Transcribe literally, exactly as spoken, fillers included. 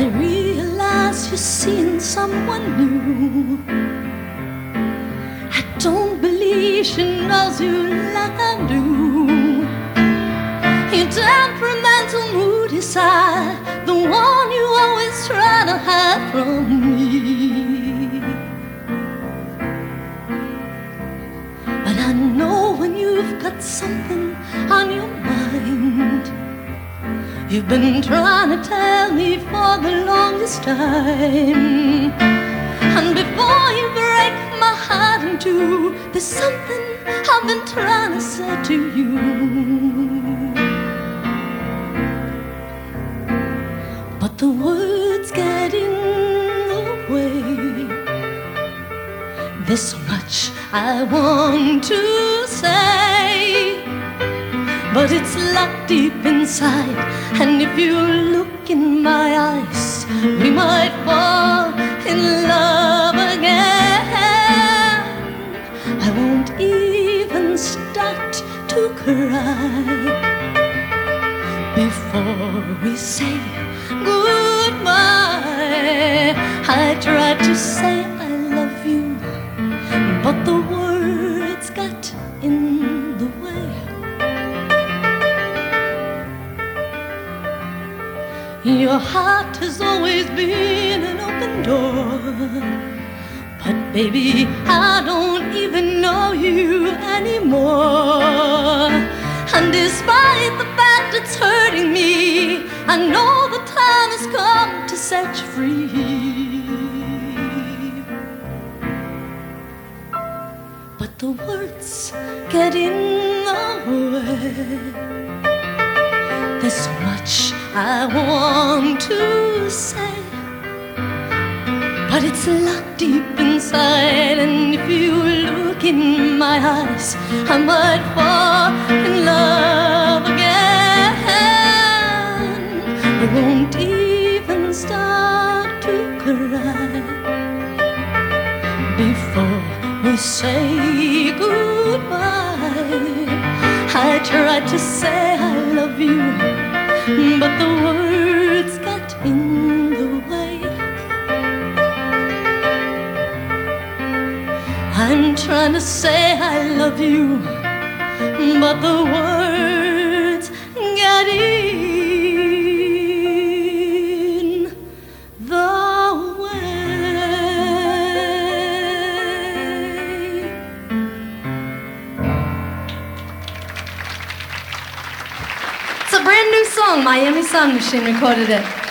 realize you're seeing someone new. I don't believe she knows you like I do. Your temperamental, moody side, the one you always try to hide from me. But I know when you've got something on your mind. You've been trying to tell me for the longest time. And before you break my heart in two, there's something I've been trying to say to you. But the words get in the way. There's so much I want to say, but it's locked deep inside. And if you look in my eyes, we might fall in love again. I won't even start to cry before we say goodbye. I tried to say I love you, but the words got in the way. Your heart has always been an open door, but baby, I don't even know you anymore. And despite the fact it's hurting me, I know the time has come to set you free. But the words get in the way. There's so much I want to say, but it's locked deep inside. And if you look in my eyes, I might fall in love again. I won't even start to cry before we say goodbye. I tried to say I love you, but the words got in the way. I'm trying to say I love you, but the words got in the way. It's a brand new song. Miami Sound Machine recorded it.